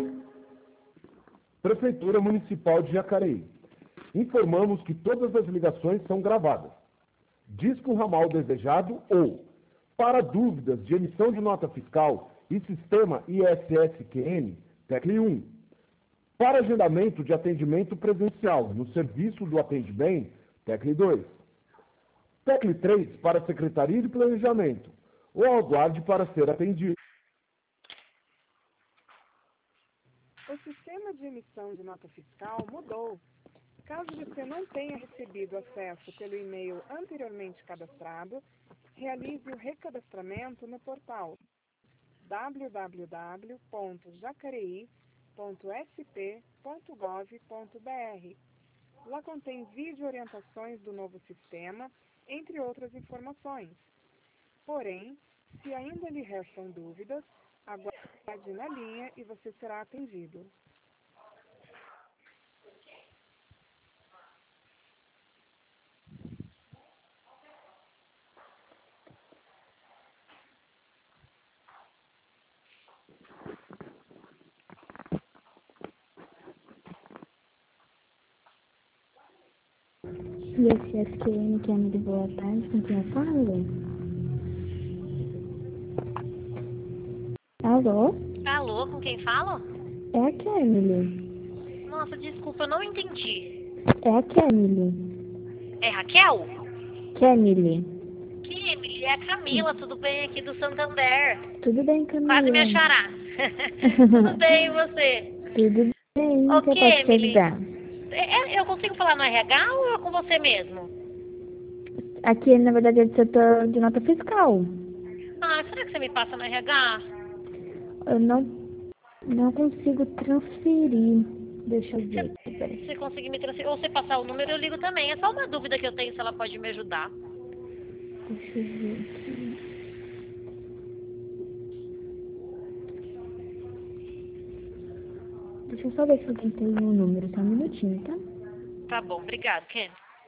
Prefeitura Municipal de Jacareí. Informamos que todas as ligações são gravadas. Disque o ramal desejado ou, para dúvidas de emissão de nota fiscal e sistema ISSQN, tecle 1. Para agendamento de atendimento presencial no serviço do Atende Bem, tecle 2. Tecle 3 para Secretaria de Planejamento ou aguarde para ser atendido. O sistema de emissão de nota fiscal mudou. Caso você não tenha recebido acesso pelo e-mail anteriormente cadastrado, realize o recadastramento no portal www.jacareí.sp.gov.br. Lá contém vídeo orientações do novo sistema, entre outras informações. Porém, se ainda lhe restam dúvidas, aguarde na linha e você será atendido. ISSQN, Kennedy, boa tarde, com quem eu falo? Alô? Alô, com quem falo? É a Kennedy. Nossa, desculpa, eu não entendi. É a Kennedy. É Raquel? Kennedy. Que Emily? É a Camila, tudo bem aqui do Santander. Tudo bem, Camila? Quase me achará. Tudo bem, e você? Tudo bem, O que eu que, posso te Emily? ajudar? Eu consigo falar no RH ou é com você mesmo? Aqui, na verdade, é do setor de nota fiscal. Ah, será que você me passa no RH? Eu não consigo transferir. Deixa eu ver aqui, peraí. Se conseguir me transferir, ou você passar o número, eu ligo também. É só uma dúvida que eu tenho se ela pode me ajudar. Deixa eu ver aqui. Deixa eu só ver se alguém tem o número, só um minutinho, tá? Tá bom, obrigado, Ken.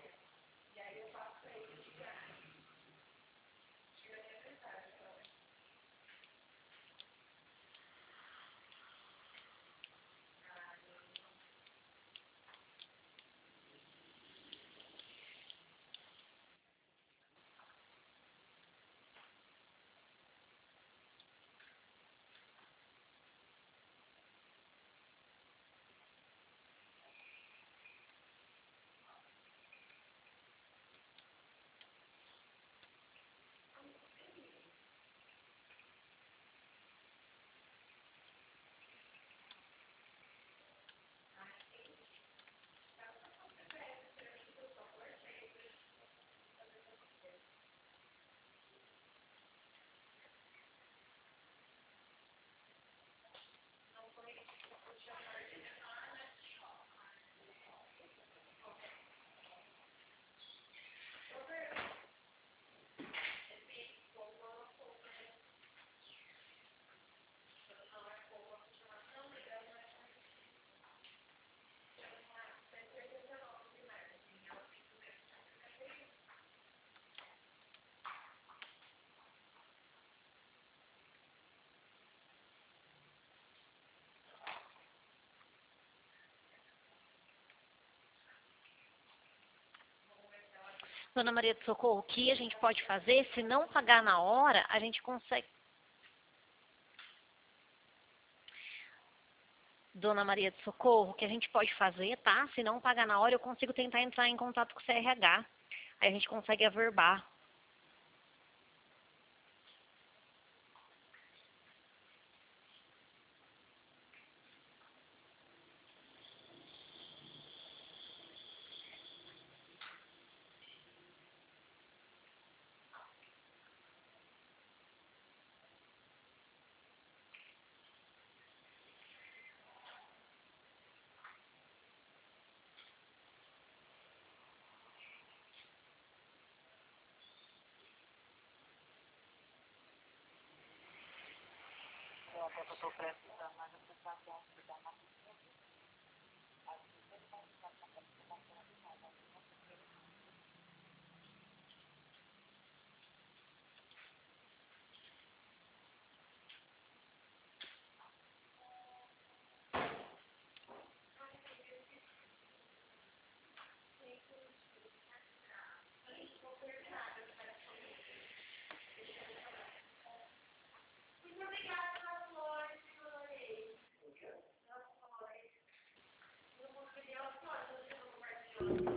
Dona Maria do Socorro, o que a gente pode fazer? Se não pagar na hora, a gente consegue... Dona Maria do Socorro, o que a gente pode fazer, tá? Se não pagar na hora, eu consigo tentar entrar em contato com o CRH. Aí a gente consegue averbar.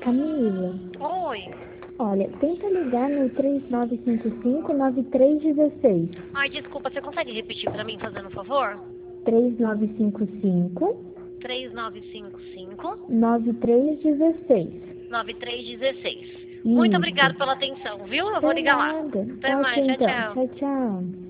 Camila. Oi. Olha, tenta ligar no 3955-9316. Ai, desculpa, você consegue repetir pra mim, fazendo um favor? 3955-9316. 9316. Muito Isso. obrigada pela atenção, viu? Eu vou Por ligar lá. nada. Até mais, Ok, tchau, então. tchau. Tchau, tchau.